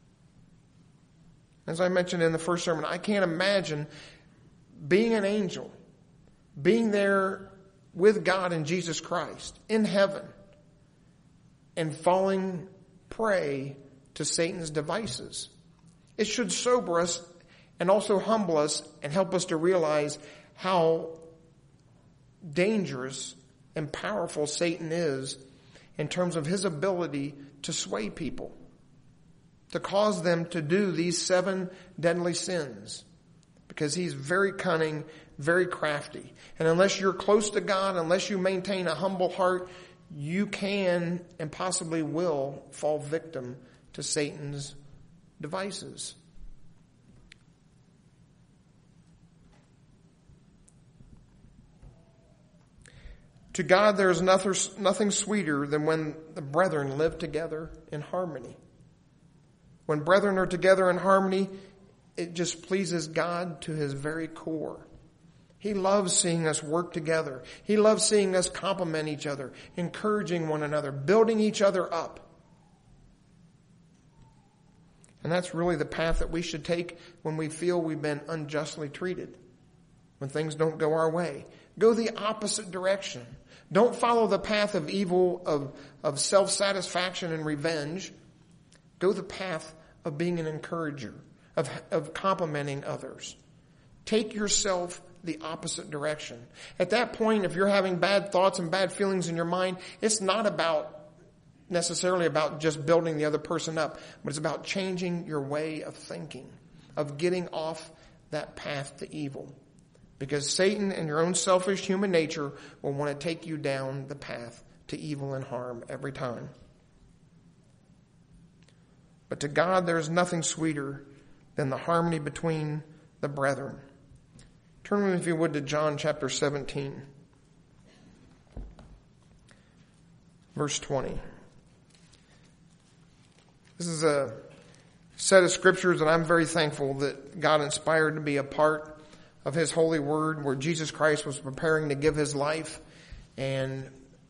As I mentioned in the first sermon, I can't imagine being an angel, being there with God and Jesus Christ in heaven, and falling prey to Satan's devices. It should sober us and also humble us and help us to realize how dangerous and powerful Satan is in terms of his ability to sway people, to cause them to do these seven deadly sins, because he's very cunning, very crafty. And unless you're close to God, unless you maintain a humble heart, you can and possibly will fall victim to Satan's devices. To God, there is nothing sweeter than when the brethren live together in harmony. When brethren are together in harmony, it just pleases God to his very core. He loves seeing us work together. He loves seeing us complement each other, encouraging one another, building each other up. And that's really the path that we should take when we feel we've been unjustly treated. when things don't go our way. Go the opposite direction. Don't follow the path of evil, of, of self-satisfaction and revenge. Go the path of being an encourager, of, of complimenting others. Take yourself the opposite direction. At that point, if you're having bad thoughts and bad feelings in your mind, it's not about necessarily about just building the other person up, but it's about changing your way of thinking, of getting off that path to evil. Because Satan and your own selfish human nature will want to take you down the path to evil and harm every time. But to God, there is nothing sweeter than the harmony between the brethren. Turn with me, if you would, to John chapter seventeen, verse twenty. This is a set of scriptures that I'm very thankful that God inspired to be a part of His holy word, where Jesus Christ was preparing to give His life, and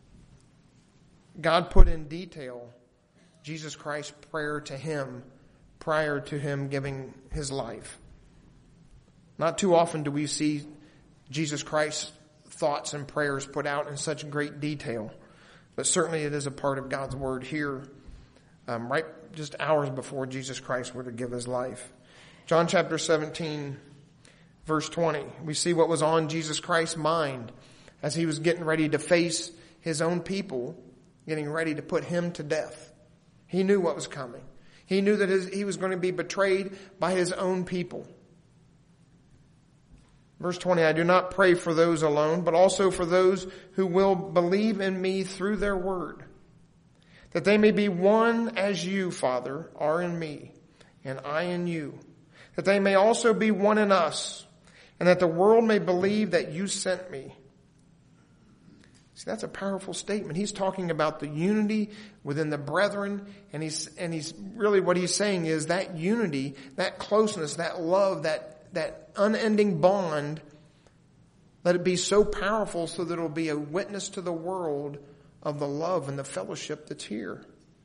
God put in detail Jesus Christ's prayer to Him prior to Him giving His life. Not too often do we see Jesus Christ's thoughts and prayers put out in such great detail, but certainly it is a part of God's word here, um, right just hours before Jesus Christ were to give His life. John chapter seventeen, verse twenty, we see what was on Jesus Christ's mind as He was getting ready to face His own people, getting ready to put Him to death. He knew what was coming. He knew that his, He was going to be betrayed by His own people. Verse twenty, I do not pray for those alone, but also for those who will believe in me through their word, that they may be one as you, Father, are in me, and I in you, that they may also be one in us, and that the world may believe that you sent me. See, that's a powerful statement. He's talking about the unity within the brethren, and he's, and he's really what he's saying is that unity, that closeness, that love, that, that unending bond, let it be so powerful so that it'll be a witness to the world of the love and the fellowship that's here.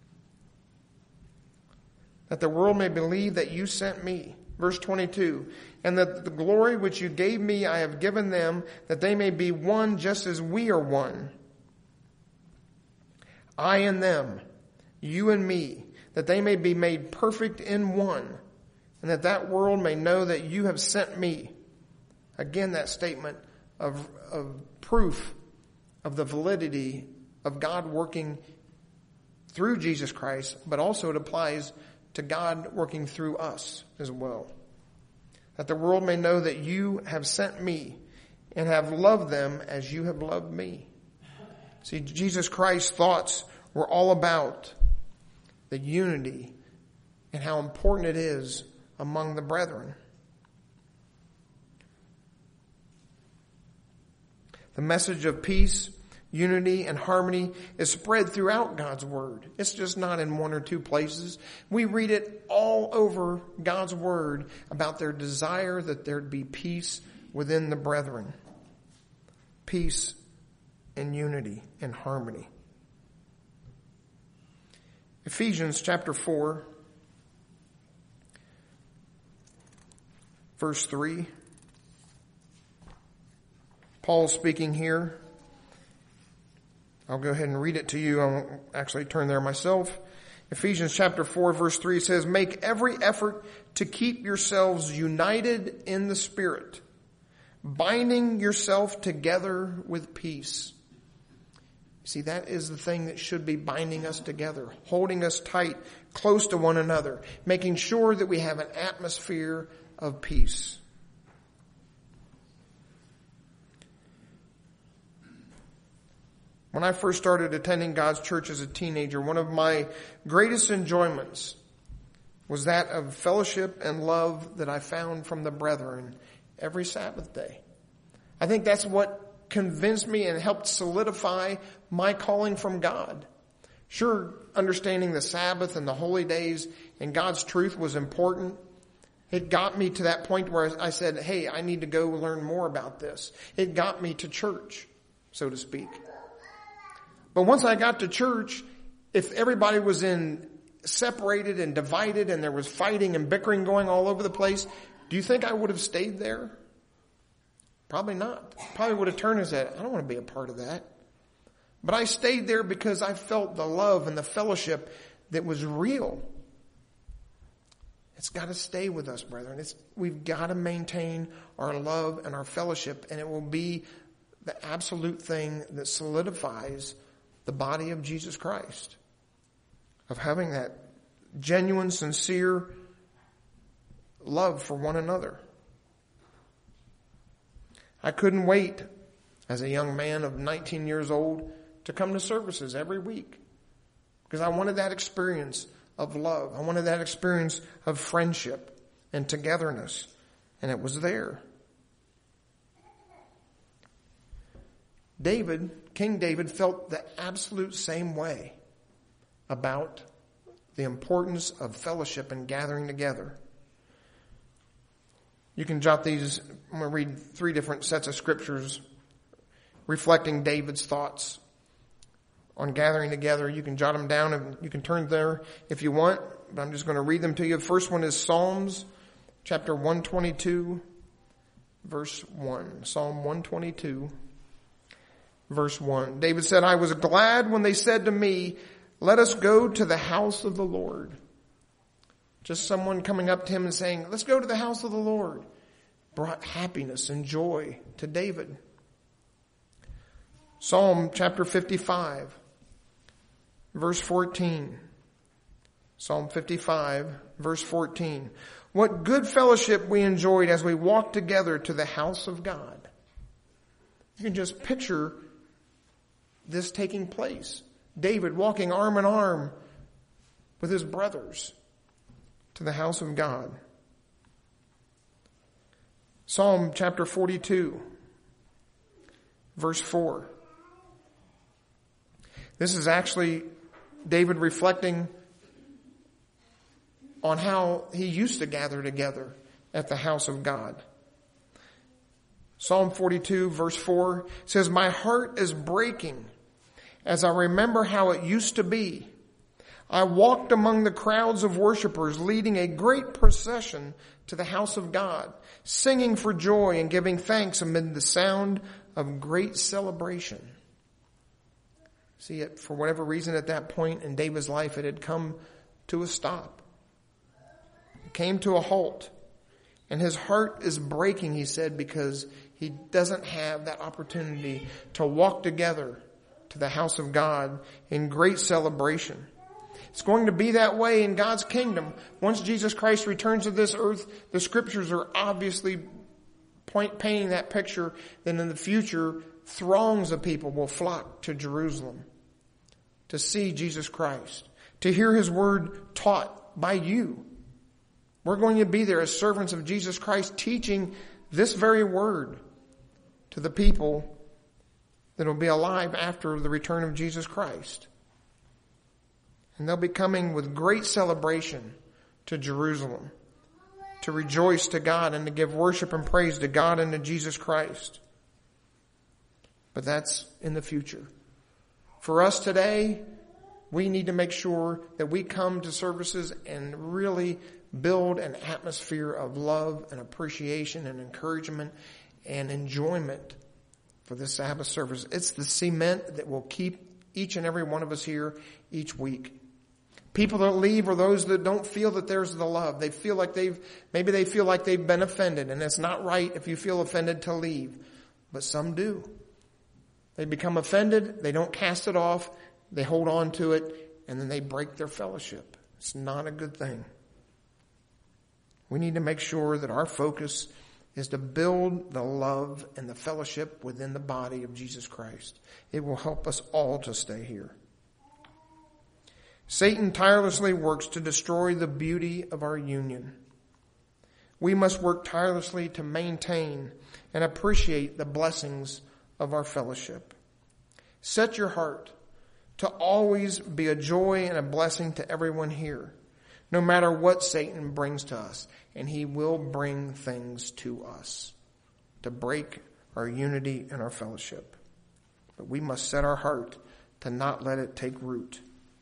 That the world may believe that you sent me. Verse twenty-two, and that the glory which you gave me I have given them, that they may be one just as we are one. I and them, you and me, that they may be made perfect in one, and that that world may know that you have sent me. Again, that statement of, of proof of the validity of God working through Jesus Christ, but also it applies to God working through us as well. That the world may know that you have sent me and have loved them as you have loved me. See, Jesus Christ's thoughts were all about the unity and how important it is among the brethren. The message of peace, unity, and harmony is spread throughout God's word. It's just not in one or two places. We read it all over God's word about their desire that there'd be peace within the brethren. Peace and unity and harmony. Ephesians chapter four, verse three. Paul speaking here. I'll go ahead and read it to you. I won't actually turn there myself. Ephesians chapter four, verse three says, make every effort to keep yourselves united in the Spirit, binding yourself together with peace. See, that is the thing that should be binding us together, holding us tight, close to one another, making sure that we have an atmosphere of peace. When I first started attending God's church as a teenager, one of my greatest enjoyments was that of fellowship and love that I found from the brethren every Sabbath day. I think that's what convinced me and helped solidify my calling from God. Sure, understanding the Sabbath and the holy days and God's truth was important. It got me to that point where I said, hey, I need to go learn more about this. It got me to church, so to speak. But once I got to church, if everybody was in separated and divided and there was fighting and bickering going all over the place, do you think I would have stayed there? Probably not. Probably would have turned and said, I don't want to be a part of that. But I stayed there because I felt the love and the fellowship that was real. It's got to stay with us, brethren. It's, we've got to maintain our love and our fellowship, and it will be the absolute thing that solidifies the body of Jesus Christ, of having that genuine, sincere love for one another. I couldn't wait as a young man of nineteen years old to come to services every week because I wanted that experience of love. I wanted that experience of friendship and togetherness, and it was there. David, King David, felt the absolute same way about the importance of fellowship and gathering together. You can jot these. I'm going to read three different sets of scriptures reflecting David's thoughts on gathering together. You can jot them down and you can turn there if you want, but I'm just going to read them to you. The first one is Psalms chapter one twenty-two, verse one. Psalm one twenty-two, verse one. David said, I was glad when they said to me, let us go to the house of the Lord. Just someone coming up to him and saying, let's go to the house of the Lord, brought happiness and joy to David. Psalm chapter fifty-five, verse fourteen. Psalm fifty-five, verse fourteen. What good fellowship we enjoyed as we walked together to the house of God. You can just picture this taking place. David walking arm in arm with his brothers to the house of God. Psalm chapter forty-two, verse four. This is actually David reflecting on how he used to gather together at the house of God. Psalm forty-two, verse four says, my heart is breaking as I remember how it used to be. I walked among the crowds of worshipers, leading a great procession to the house of God, singing for joy and giving thanks amid the sound of great celebration. See, it for whatever reason at that point in David's life, it had come to a stop. It came to a halt. And his heart is breaking, he said, because he doesn't have that opportunity to walk together to the house of God in great celebration. It's going to be that way in God's kingdom. Once Jesus Christ returns to this earth, the scriptures are obviously point, painting that picture. Then in the future, throngs of people will flock to Jerusalem to see Jesus Christ, to hear his word taught by you. We're going to be there as servants of Jesus Christ, teaching this very word to the people that will be alive after the return of Jesus Christ. And they'll be coming with great celebration to Jerusalem to rejoice to God and to give worship and praise to God and to Jesus Christ. But that's in the future. For us today, we need to make sure that we come to services and really build an atmosphere of love and appreciation and encouragement and enjoyment for this Sabbath service. It's the cement that will keep each and every one of us here each week. People that leave are those that don't feel that there's the love. They feel like they've, maybe they feel like they've been offended, and it's not right if you feel offended to leave. But some do. They become offended, they don't cast it off, they hold on to it, and then they break their fellowship. It's not a good thing. We need to make sure that our focus is to build the love and the fellowship within the body of Jesus Christ. It will help us all to stay here. Satan tirelessly works to destroy the beauty of our union. We must work tirelessly to maintain and appreciate the blessings of our fellowship. Set your heart to always be a joy and a blessing to everyone here, no matter what Satan brings to us. And he will bring things to us to break our unity and our fellowship. But we must set our heart to not let it take root.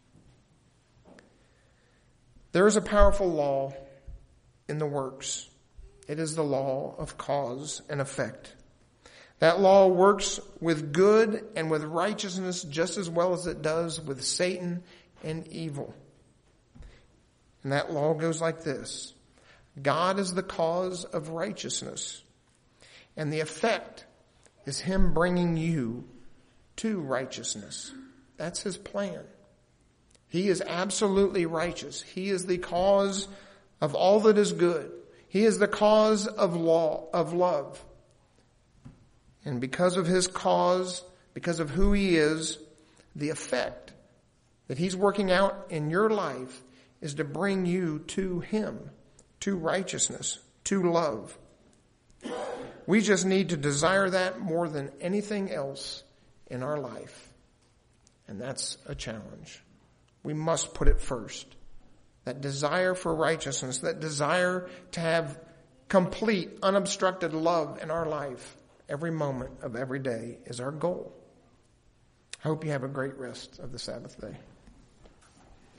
There is a powerful law in the works. It is the law of cause and effect. That law works with good and with righteousness just as well as it does with Satan and evil. And that law goes like this. God is the cause of righteousness, and the effect is him bringing you to righteousness. That's his plan. He is absolutely righteous. He is the cause of all that is good. He is the cause of law, of love. And because of his cause, because of who he is, the effect that he's working out in your life is to bring you to him, to righteousness, to love. We just need to desire that more than anything else in our life. And that's a challenge. We must put it first. That desire for righteousness, that desire to have complete, unobstructed love in our life every moment of every day is our goal. I hope you have a great rest of the Sabbath day.